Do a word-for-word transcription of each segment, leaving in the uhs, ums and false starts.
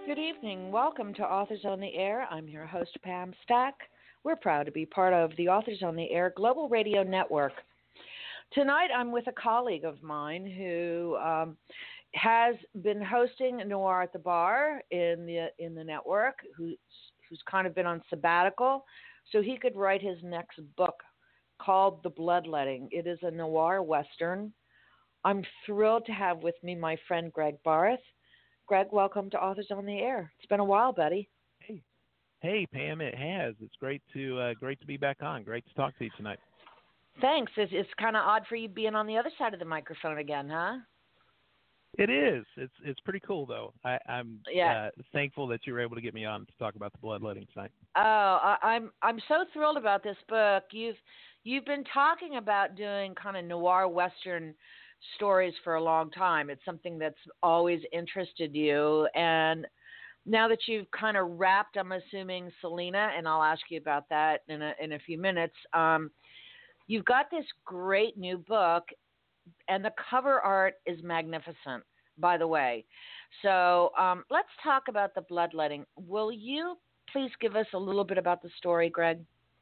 Good evening. Welcome to Authors on the Air. I'm your host, Pam Stack. We're proud to be part of the Authors on the Air Global Radio Network. Tonight, I'm with a colleague of mine who um, has been hosting Noir at the Bar in the in the network, who's, who's kind of been on sabbatical, so he could write his next book called The Bloodletting. It is a noir western. I'm thrilled to have with me my friend Greg Barth. Greg, welcome to Authors on the Air. It's been a while, buddy. Hey, hey, Pam. It has. It's great to uh, great to be back on. Great to talk to you tonight. Thanks. It's, it's kind of odd for you being on the other side of the microphone again, huh? It is. It's it's pretty cool though. I, I'm yeah. uh, thankful that you were able to get me on to talk about The Bloodletting tonight. Oh, I, I'm I'm so thrilled about this book. You've you've been talking about doing kind of noir western stories for a long time. It's something that's always interested you, and now that you've kind of wrapped, I'm assuming, Selena, and I'll ask you about that in a in a few minutes. Um, you've got this great new book, and the cover art is magnificent, by the way. So um, let's talk about The Bloodletting. Will you please give us a little bit about the story, Greg?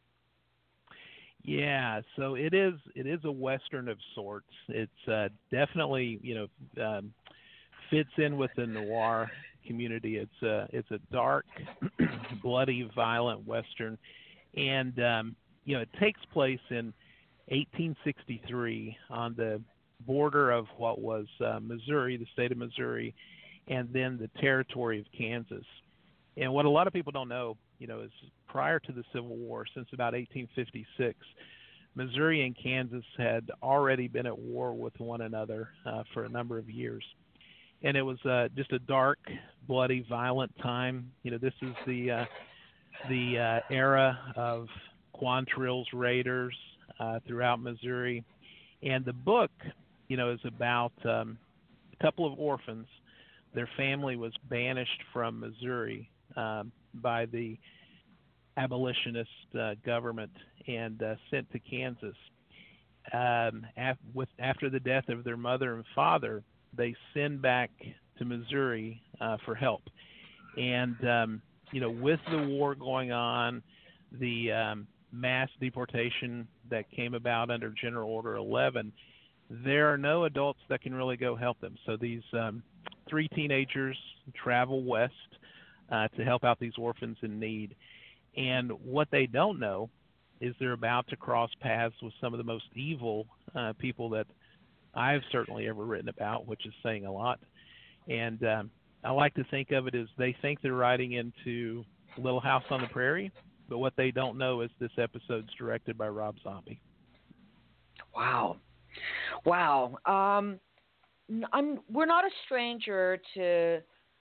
Yeah, so it is it is a western of sorts. It's uh, definitely you know um, fits in with the noir community. It's a it's a dark, bloody, violent western, and um, you know it takes place in eighteen sixty-three on the border of what was uh, Missouri, the state of Missouri, and then the territory of Kansas. And what a lot of people don't know, you know, is prior to the Civil War, since about eighteen fifty-six, Missouri and Kansas had already been at war with one another uh, for a number of years. And it was uh, just a dark, bloody, violent time. You know, this is the uh, the uh, era of Quantrill's raiders uh, throughout Missouri. And the book, you know, is about um, a couple of orphans. Their family was banished from Missouri um, by the abolitionist uh, government and uh, sent to Kansas. Um, af- with, after the death of their mother and father, they send back to Missouri uh, for help. And, um, you know, with the war going on, the um, mass deportation that came about under General Order eleven, there are no adults that can really go help them. So these um, three teenagers travel west uh, to help out these orphans in need. And what they don't know is they're about to cross paths with some of the most evil uh, people that I've certainly ever written about, which is saying a lot. And um, I like to think of it as they think they're riding into Little House on the Prairie, but what they don't know is this episode's directed by Rob Zombie. Wow. Wow. Um, I'm, we're not a stranger to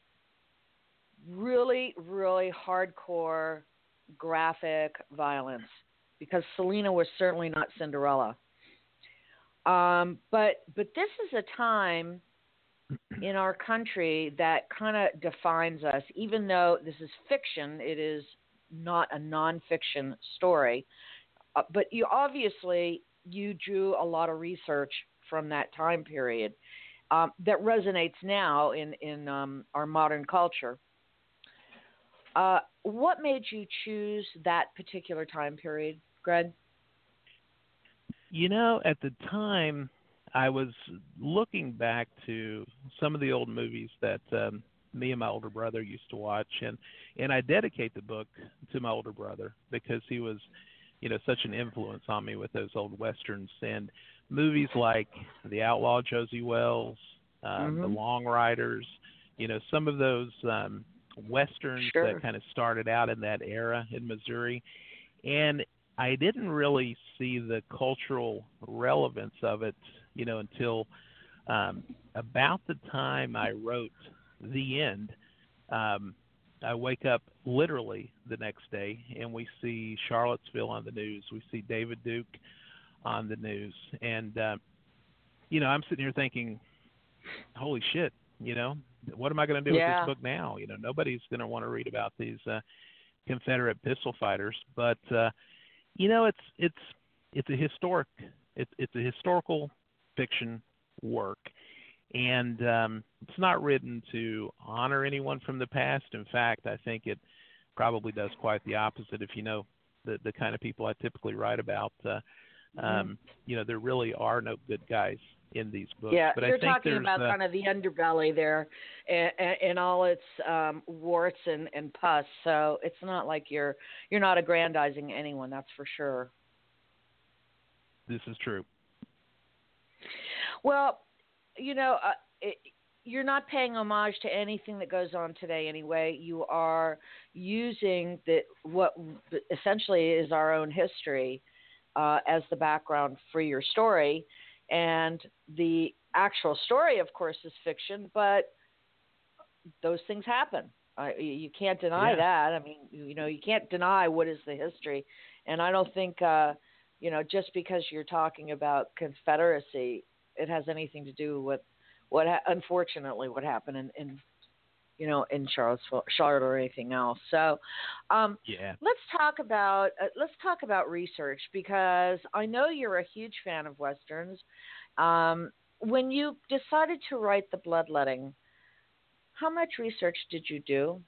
really, really hardcore graphic violence, because Selena was certainly not Cinderella. Um, but but this is a time in our country that kind of defines us. Even though this is fiction, it is not a nonfiction story. Uh, but you obviously you drew a lot of research from that time period um, that resonates now in in um, our modern culture. Uh, what made you choose that particular time period, Greg? You know, at the time, I was looking back to some of the old movies that um, me and my older brother used to watch, and, and I dedicate the book to my older brother because he was, you know, such an influence on me with those old westerns and movies like The Outlaw Josie Wells, um, Mm-hmm. The Long Riders, you know, some of those um, westerns Sure. that kind of started out in that era in Missouri. And I didn't really see the cultural relevance of it, you know, until um, about the time I wrote The End. Um, I wake up literally the next day and we see Charlottesville on the news. We see David Duke on the news. And, uh, you know, I'm sitting here thinking, holy shit, you know, what am I going to do Yeah. with this book now? You know, nobody's going to want to read about these uh, Confederate pistol fighters. But, uh, you know, it's it's it's a historic it's it's a historical fiction work, And um, it's not written to honor anyone from the past. In fact, I think it probably does quite the opposite. If you know the the kind of people I typically write about, uh, Mm-hmm. um, you know, there really are no good guys in these books. Yeah, But I you're think talking there's about uh, kind of the underbelly there, and, and all its um, warts and, and pus. So it's not like you're you're not aggrandizing anyone. That's for sure. this is true. Well, you know, uh, it, you're not paying homage to anything that goes on today anyway. You are using the what essentially is our own history uh, as the background for your story, and the actual story, of course, is fiction, but those things happen. Uh, you can't deny Yeah. that. I mean, you know, you can't deny what is the history, and I don't think, uh, you know, just because you're talking about Confederacy, it has anything to do with what, ha- unfortunately, what happened in, in, you know, in Charlottesville, Charlotte, or anything else. So, um, Yeah. let's talk about uh, let's talk about research, because I know you're a huge fan of westerns. Um, when you decided to write the Bloodletting, how much research did you do?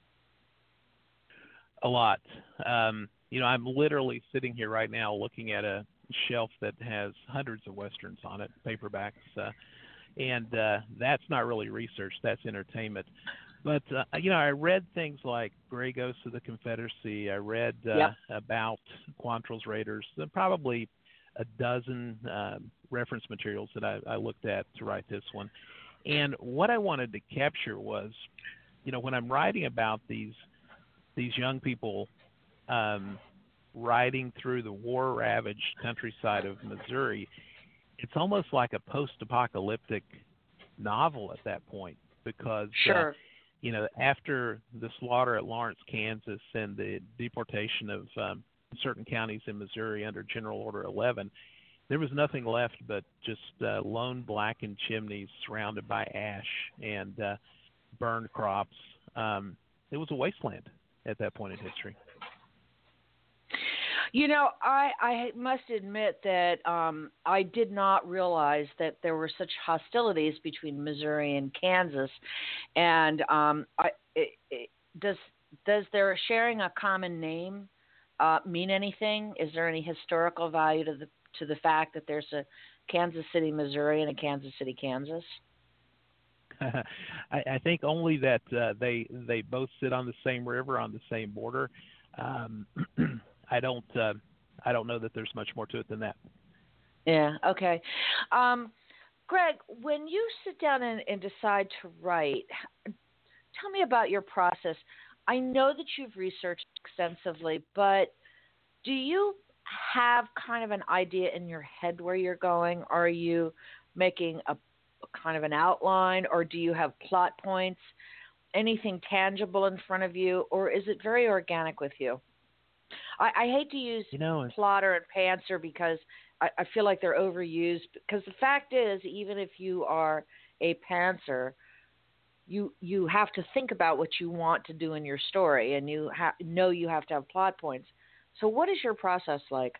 A lot. Um, you know, I'm literally sitting here right now looking at a shelf that has hundreds of westerns on it, paperbacks, uh, and uh, that's not really research. That's entertainment. But uh, you know, I read things like Gray Ghost of the Confederacy. I read uh, Yep. about Quantrill's Raiders. uh, Probably a dozen uh, reference materials that I, I looked at to write this one. And what I wanted to capture was, you know, when I'm writing about these these young people um, riding through the war-ravaged countryside of Missouri, it's almost like a post-apocalyptic novel at that point, because uh, Sure. you know, after the slaughter at Lawrence, Kansas, and the deportation of um, certain counties in Missouri under General Order eleven, there was nothing left but just uh, lone blackened chimneys surrounded by ash and uh, burned crops. Um, it was a wasteland at that point in history. You know, I, I must admit that um, I did not realize that there were such hostilities between Missouri and Kansas. And um, I, it, it, does does their sharing a common name uh, mean anything? Is there any historical value to the to the fact that there's a Kansas City, Missouri, and a Kansas City, Kansas? I, I think only that uh, they they both sit on the same river on the same border. Um, I don't uh, I don't know that there's much more to it than that. Yeah. Okay. Um, Greg, when you sit down and, and decide to write, tell me about your process. I know that you've researched extensively, but do you have kind of an idea in your head where you're going? Are you making a, a kind of an outline, or do you have plot points, anything tangible in front of you, or is it very organic with you? I, I hate to use You know, plotter and pantser because I, I feel like they're overused. Because the fact is, even if you are a pantser, you you have to think about what you want to do in your story, and you ha- know you have to have plot points. So, what is your process like?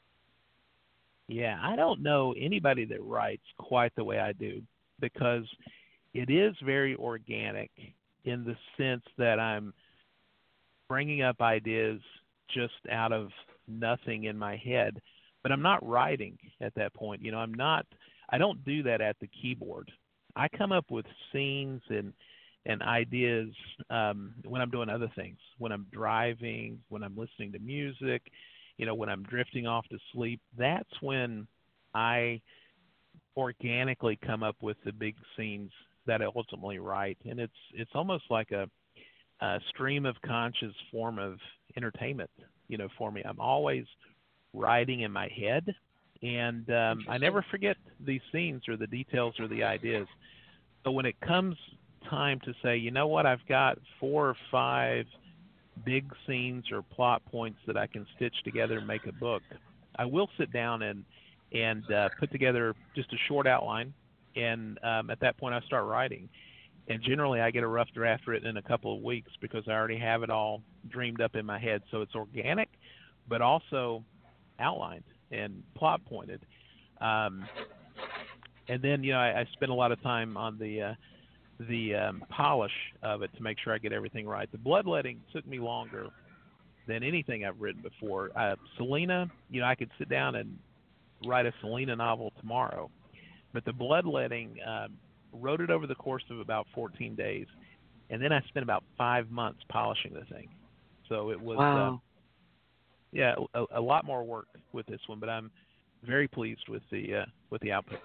yeah, I don't know anybody that writes quite the way I do, because it is very organic in the sense that I'm bringing up ideas just out of nothing in my head, but I'm not writing at that point. You know, I'm not, I don't do that at the keyboard. I come up with scenes and and ideas um, when I'm doing other things, when I'm driving, when I'm listening to music, you know, when I'm drifting off to sleep. That's when I organically come up with the big scenes that I ultimately write, and it's it's almost like a, a stream of conscious form of entertainment, you know, for me. I'm always writing in my head, and um, I Interesting. never forget these scenes or the details or the ideas. So when it comes time to say, you know what, I've got four or five big scenes or plot points that I can stitch together and make a book, I will sit down and and uh, put together just a short outline, and um, at that point I start writing. And generally I get a rough draft written in a couple of weeks because I already have it all dreamed up in my head. So it's organic, but also outlined and plot pointed. Um, and then, you know, I, I spend a lot of time on the uh, the um, polish of it to make sure I get everything right. The bloodletting took me longer than anything I've written before. Uh, Selena, you know, I could sit down and write a Selena novel tomorrow, but the bloodletting, um, wrote it over the course of about fourteen days, and then I spent about five months polishing the thing. So it was, um, Wow. yeah, a, a lot more work with this one, but I'm very pleased with the uh, with the output.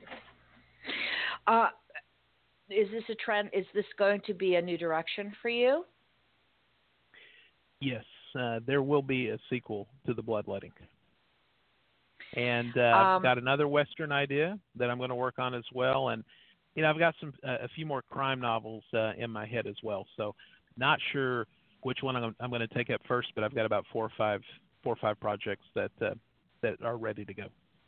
Uh, is this a trend? Is this going to be a new direction for you? Yes, uh, there will be a sequel to the bloodletting. And uh, I've Um, got another Western idea that I'm going to work on as well. And, you know, I've got some uh, a few more crime novels uh, in my head as well. So not sure which one I'm, I'm going to take up first, but I've got about four or five four or five projects that uh, that are ready to go.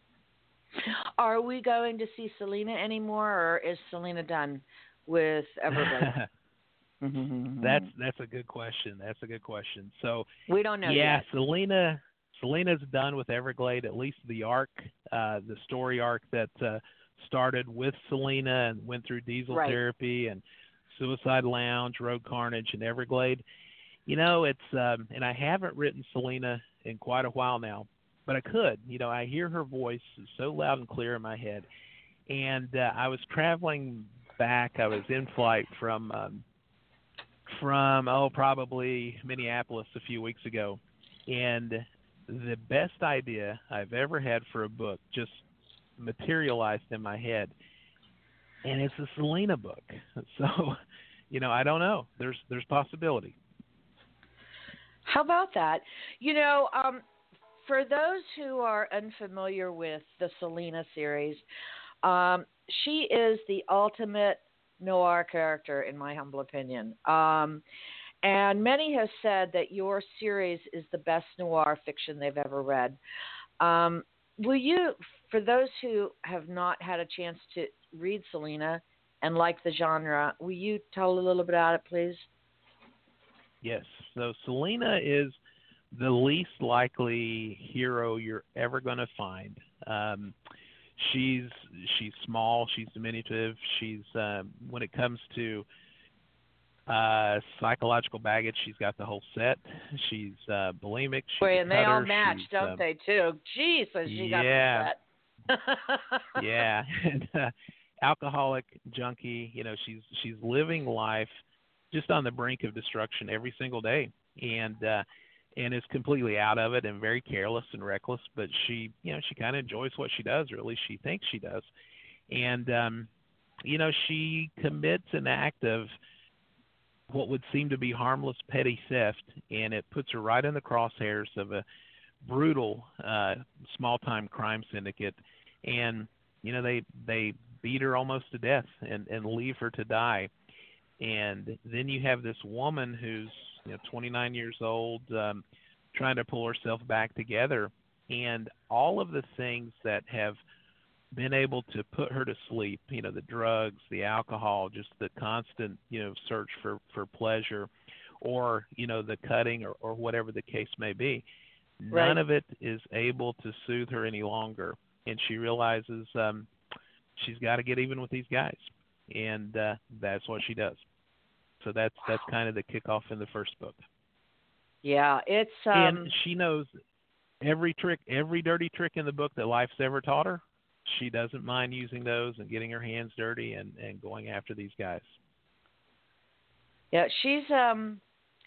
are we going to see Selena anymore, or is Selena done with Everglades? that's that's a good question. That's a good question. So We don't know yeah, yet. Selena Selena's done with Everglade, at least the arc, uh, the story arc that uh, started with Selena and went through Diesel Right. Therapy and Suicide Lounge, Road Carnage, and Everglade. You know, it's um, and I haven't written Selena in quite a while now, but I could. You know, I hear her voice so loud and clear in my head. And uh, I was traveling back. I was in flight from um, from oh probably Minneapolis a few weeks ago, and the best idea I've ever had for a book just materialized in my head, and it's a Selena book. So, you know, I don't know. There's there's possibility. How about that? You know, um, for those who are unfamiliar with the Selena series, um, she is the ultimate noir character, in my humble opinion. Um, and many have said that your series is the best noir fiction they've ever read. Um, will you, for those who have not had a chance to read Selena and like the genre, will you tell a little bit about it, please? Yes. So Selena is the least likely hero you're ever going to find. Um, she's she's small, she's diminutive, she's um, when it comes to uh, psychological baggage, she's got the whole set. She's uh, bulimic, she's Boy, a and they all cutter, match, she's don't um, they, too? Jeez, so she got the yeah, set. yeah, and uh, alcoholic, junkie. You know, she's she's living life just on the brink of destruction every single day, and uh, and is completely out of it and very careless and reckless. But she, you know, she kind of enjoys what she does, or at least she thinks she does. And um, you know, she commits an act of what would seem to be harmless petty theft, and it puts her right in the crosshairs of a brutal uh, small-time crime syndicate. And you know, they they beat her almost to death and and leave her to die. And then you have this woman who's, you know, twenty-nine years old, um, trying to pull herself back together, and all of the things that have been able to put her to sleep, you know, the drugs, the alcohol, just the constant, you know, search for, for pleasure, or, you know, the cutting, or, or whatever the case may be. Right. None of it is able to soothe her any longer. And she realizes um, she's got to get even with these guys. And uh, that's what she does. So that's that's kind of the kickoff in the first book. Yeah, it's um And she knows every trick, every dirty trick in the book that life's ever taught her. She doesn't mind using those and getting her hands dirty and, and going after these guys. yeah, she's um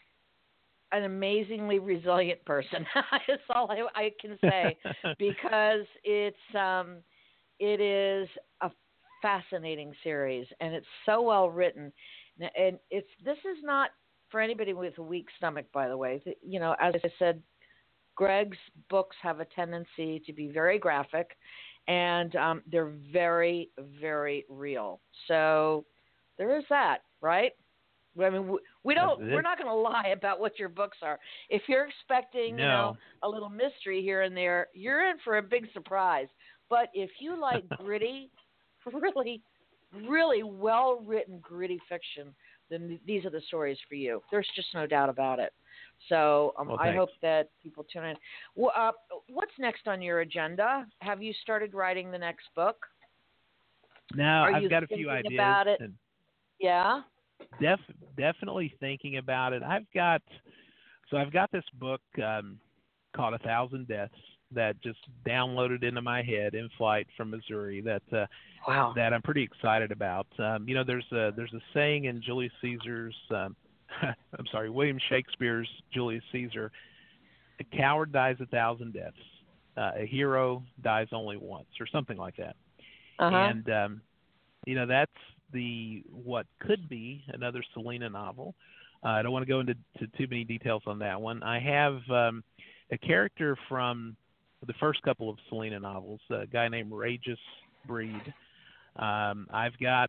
an amazingly resilient person. That's all I, I can say, because it's um it is a fascinating series, and it's so well written. And it's this is not for anybody with a weak stomach, by the way. You know, as I said, Greg's books have a tendency to be very graphic, and um, they're very, very real. So there is that, right? I mean, we, we don't. We're not going to lie about what your books are. If you're expecting, no. you know, a little mystery here and there, you're in for a big surprise. But if you like gritty, really, really well-written, gritty fiction, then these are the stories for you. There's just no doubt about it. So um, well, I hope that people tune in. Well, uh, what's next on your agenda? Have you started writing the next book? No, Are I've you got a few ideas. About it? And, Yeah. Def, definitely thinking about it. I've got so I've got this book um, called A Thousand Deaths that just downloaded into my head in flight from Missouri that uh, Wow. that I'm pretty excited about. Um, you know, there's a there's a saying in Julius Caesar's um, I'm sorry, William Shakespeare's Julius Caesar: "A coward dies a thousand deaths. Uh, a hero dies only once," or something like that. Uh huh. And um, you know, that's the what could be another Selena novel. Uh, I don't want to go into to too many details on that one. I have um, a character from the first couple of Selena novels, a guy named Regis Breed. Um, I've got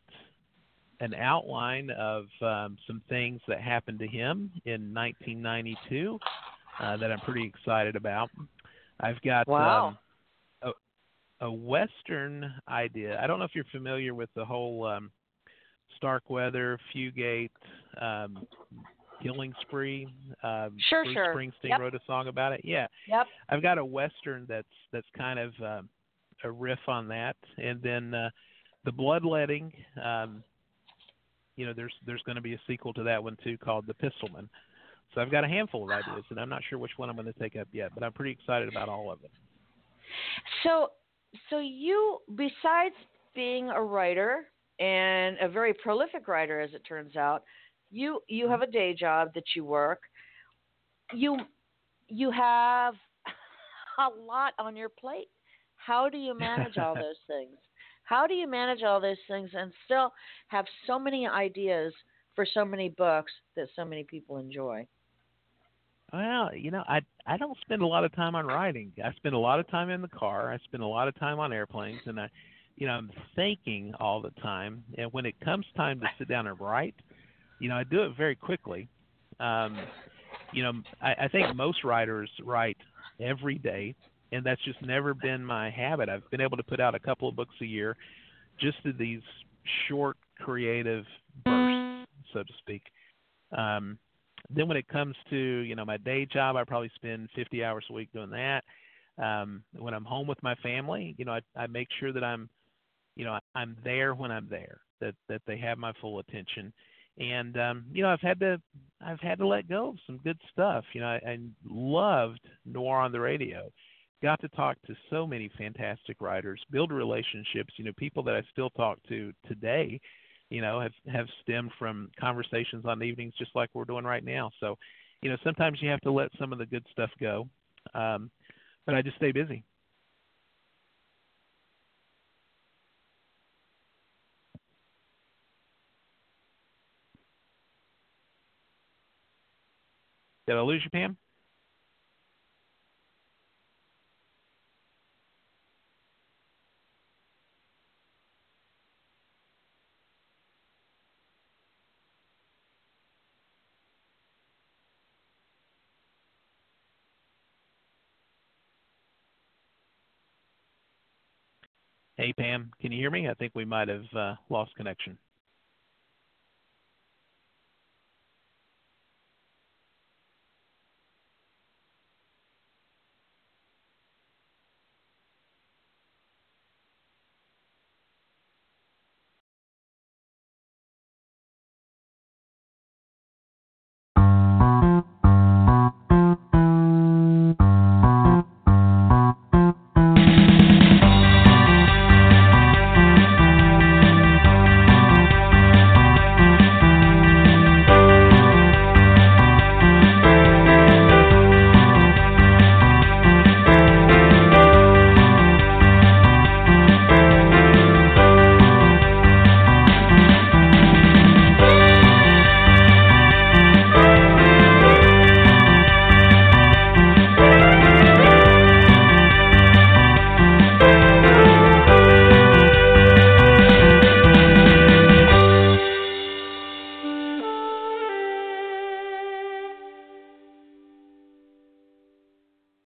an outline of um, some things that happened to him in nineteen ninety-two uh, that I'm pretty excited about. I've got Wow. um, a, a Western idea. I don't know if you're familiar with the whole um, Starkweather, Fugate, um, Killing Spree. Um, Sure. Bruce Sure. Springsteen Yep. wrote a song about it. Yeah, Yep. I've got a Western that's that's kind of um, a riff on that, and then uh, the Bloodletting. Um, you know, there's there's going to be a sequel to that one too called The Pistolman. So I've got a handful of ideas, and I'm not sure which one I'm going to take up yet, but I'm pretty excited about all of them. So, so you, besides being a writer and a very prolific writer, as it turns out, you you have a day job that you work. You you have a lot on your plate. How do you manage all those things? How do you manage all those things and still have so many ideas for so many books that so many people enjoy? Well, you know, I I don't spend a lot of time on writing. I spend a lot of time in the car. I spend a lot of time on airplanes, and I, you know, I'm thinking all the time. And when it comes time to sit down and write, you know, I do it very quickly. Um, you know, I, I think most writers write every day, and that's just never been my habit. I've been able to put out a couple of books a year, just in these short creative bursts, so to speak. Um, then when it comes to you know my day job, I probably spend fifty hours a week doing that. Um, when I'm home with my family, you know, I, I make sure that I'm you know I'm there when I'm there, that that they have my full attention. And um, you know, I've had to I've had to let go of some good stuff. You know, I, I loved Noir on the Radio. Got to talk to so many fantastic writers, build relationships. You know, people that I still talk to today. You know, have have stemmed from conversations on evenings just like we're doing right now. So, you know, sometimes you have to let some of the good stuff go. Um, but I just stay busy. Did I lose you, Pam? Hey, Pam, can you hear me? I think we might have uh, lost connection.